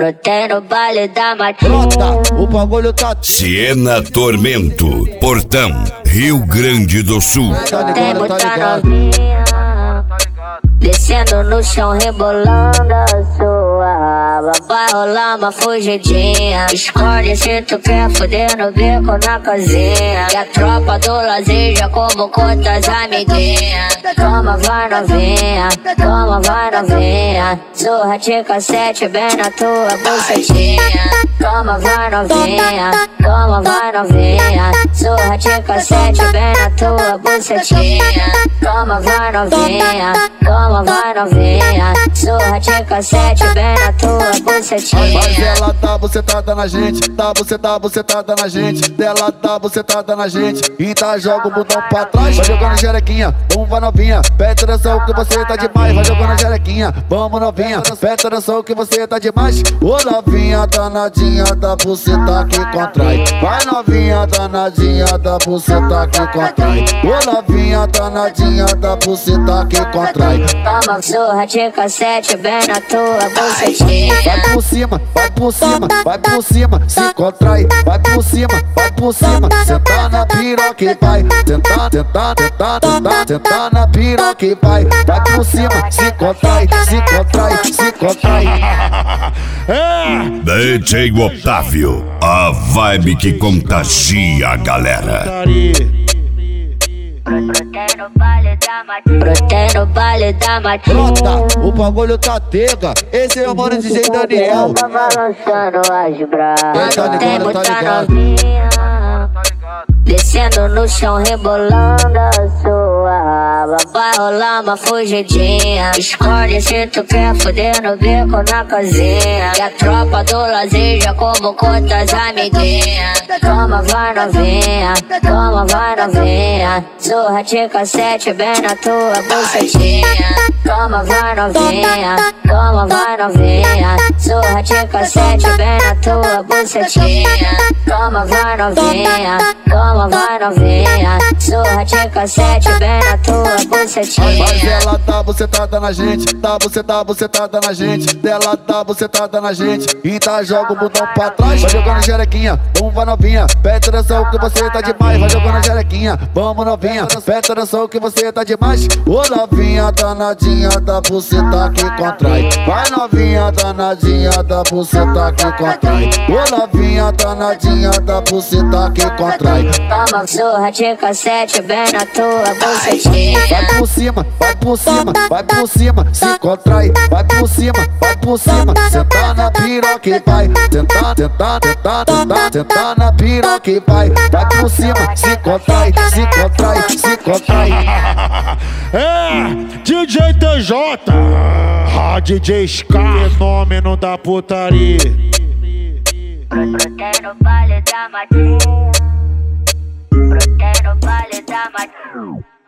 Brotei no baile da matinha. Brota, o bagulho tá... Siena Tormento, Portão, Rio Grande do Sul. Tem muita novinha descendo no chão, rebolando a sua raba. Vai rolar uma fugidinha. Escolhe se tu quer fuder no bico na casinha. E a tropa do lazer já como quantas amiguinhas. Toma, vai novinha, toma, vai novinha. Surra de cassete bem na tua bucetinha. Toma, vai novinha, toma, vai novinha. Surra de cassete bem na tua bucetinha. Toma, vai novinha, toma, vai novinha. Surra de cassete bem na tua bucetinha. Mas ela tá bucetada na gente, tá bucetada na gente. Dela tá bucetada na gente, e tá joga o botão pra trás. Vai jogando jerequinha, vamos vai novinha. Presta atenção que você tá demais. Vai jogando jerequinha, vamos novinha. Presta atenção que você tá demais. Ô novinha danadinha da buceta que contrai. Vai novinha danadinha da buceta que contrai. Ô novinha danadinha da buceta que contrai. Toma surra de cassete bem na tua bucetinha. Vai por cima, vai por cima, vai por cima, se contrai. Vai por cima, vai por cima. Senta na piroca e vai. Senta, senta, senta, senta, senta na piroca e vai. Vai por cima, se contrai, se contrai, se contrai. DJ Otávio, a vibe que contagia a galera. Brotei no baile da matinha. Brotei no baile da matinha. Brota, o bagulho tá tega. Esse é o mano DJ Daniel. Tá balançando as brasas. Tá ligado, Tem tá muita ligado. novinha descendo no chão, rebolando a sua raba. Vai rolar uma fugidinha. Escolhe se tu quer fuder no bico na casinha. E a tropa do lazer já como quantas amiguinhas. Toma, vai novinha, toma, vai novinha. Surra de cassete bem na tua bucetinha. Toma, vai novinha, toma, vai novinha. Surra de cassete bem na tua bucetinha. Toma, vai novinha, toma, vai novinha. Surra de cassete bem na tua bucetinha. Mas ela tá bucetada na gente, tá bucetada na gente. Dela tá bucetada na gente, e tá joga o botão pra trás. Vai jogando jerequinha, vamos vai novinha. Presta atenção que você tá demais. Vai jogando jerequinha, vamos novinha. Presta atenção que você tá demais. Ô novinha danadinha da buceta que contrai. Vai novinha danadinha da buceta que contrai. Ô novinha danadinha da buceta que contrai. Toma surra de cassete bem na tua bucetinha. Vai por cima, vai por cima, vai por cima, se contrai. Vai por cima, vai por cima. Senta na piroca e vai. Senta, senta, senta, senta, senta na piroca e vai. Vai por cima, se contrai, se contrai, se contrai. DJ TJ, DJ Ska, fenômeno da putaria. Brotei no baile da matinha. Brotei no baile da matinha.